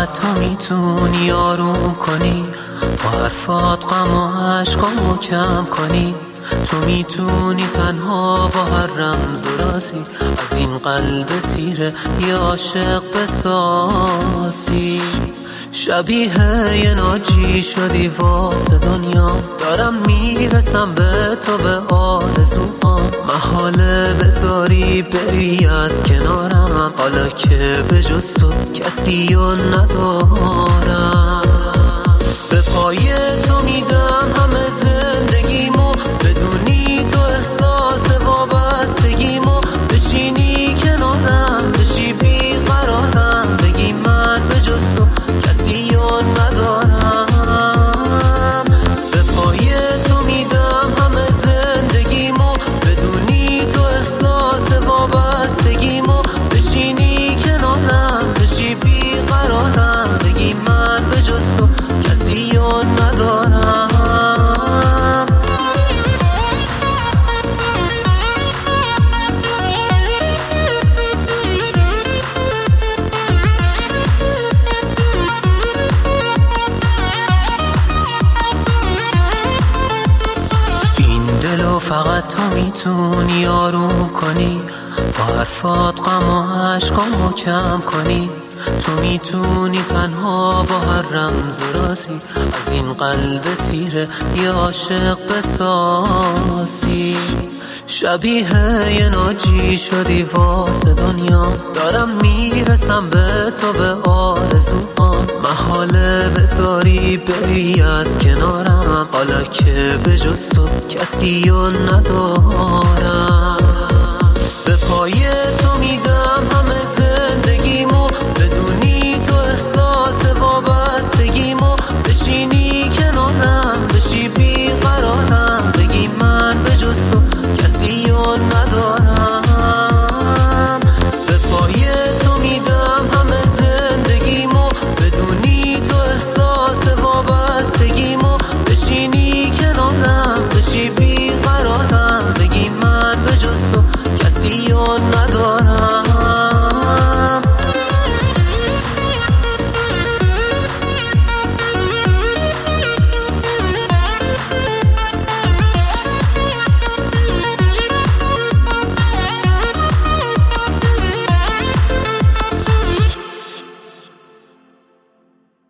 تو میتونی آروم کنی، با حرفات غم و عشقامو کم کنی. تو میتونی تنها با هر رمز و رازی از این قلب تیره یه عاشق بسازی. شبیه یه ناجی شدی واسه دنیا، دارم میرسم به تو به آرزوام. محاله بذاری بری از کنارم، حالا که به جز تو کسی رو ندارم. به پای تو میدم همه زندگیمو، بدونی تو احساس وابستگیمو. بشینی کنارم بشی بیقرارم، بگی من به جز تو کسی رو ندارم. به پای تو میدم همه زندگیمو، بدونی تو احساس وابستگیمو. بشینی کنارم بشی بیقرارم، بگی من به جز تو کسی رو ندارم. دلو فقط تو میتونی آروم کنی، با حرفات غم و عشقامو کم کنی. تو میتونی تنها با هر رمز و رازی از این قلب تیره یه عاشق بسازی. شبیه یه ناجی شدی واسه دنیا، دارم میرسم به تو به آرزوام. محاله بذاری بری از کنارم، حالا که به جز تو کسی رو ندارم. به پای